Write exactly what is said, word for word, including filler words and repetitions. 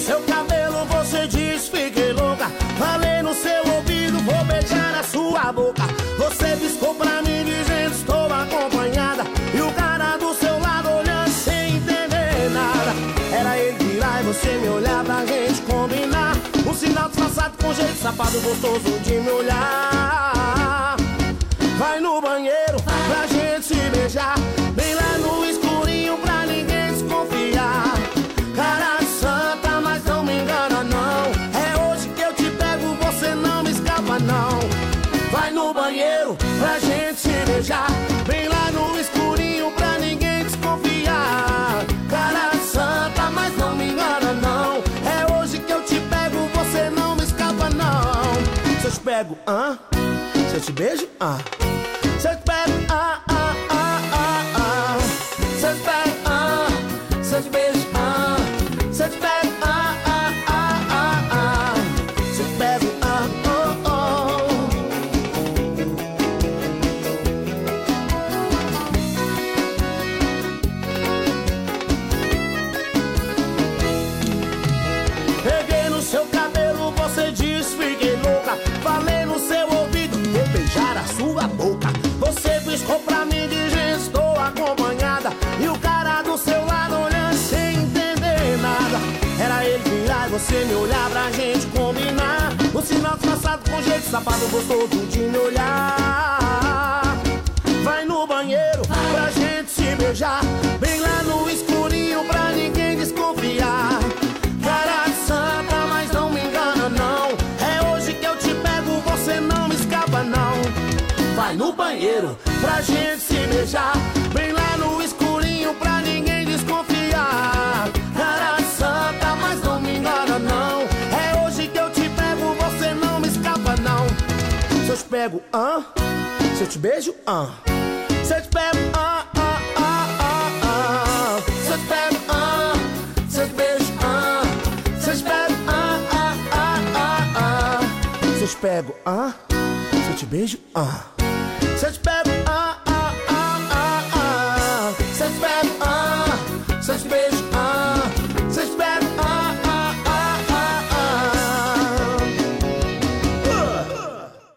seu cabelo, você diz fiquei louca. Falei no seu ouvido, vou beijar a sua boca. Você piscou pra mim dizendo estou acompanhada, e o cara do seu lado olhando sem entender nada. Era ele virar e você me olhar pra gente combinar. Um sinal disfarçado com jeito safado gostoso de me olhar. Vai no banheiro pra gente se beijar, bem lá no escurinho pra ninguém desconfiar. Cara santa, mas não me engana não, é hoje que eu te pego, você não me escapa não. Vai no banheiro pra gente se beijar, bem lá no escurinho pra ninguém desconfiar. Cara santa, mas não me engana não, é hoje que eu te pego, você não me escapa não. Se eu te pego, hã? Se eu te beijo, hã? Se eu te pego, ah, ah, ah, ah, ah. Se eu te pego, ah. Se eu te beijo, ah. Se eu te pego, ah, ah, ah, ah, ah. Se eu te pego, ah, oh, oh. Peguei no seu cabelo, você diz fiquei louca. Falei no seu ouvido, vou beijar a sua boca. Você piscou pra mim dizendo estou acompanhada, e o cara do seu lado olhando sem entender nada. Era ele virar e você me olhar pra gente combinar. O sinal disfarçado com jeito safado gostoso de me olhar. Vai no banheiro pra gente se beijar, bem lá no escurinho pra ninguém desconfiar. Cara santa, mas não me engana não, é hoje que eu te pego, você não me escapa não. Vai no banheiro pra gente se beijar, bem lá no escurinho pra ninguém desconfiar. Cara santa, mas não me engana não, é hoje que eu te pego, você não me escapa não. Se eu te pego, hã? Se eu te beijo, hã? Se eu te pego, hã, hã, hã, hã, hã. Se eu te pego, hã? Se eu te beijo, hã? Se eu te pego, hã, hã, hã, hã, hã. Se eu te pego, hã? Se eu te beijo, hã?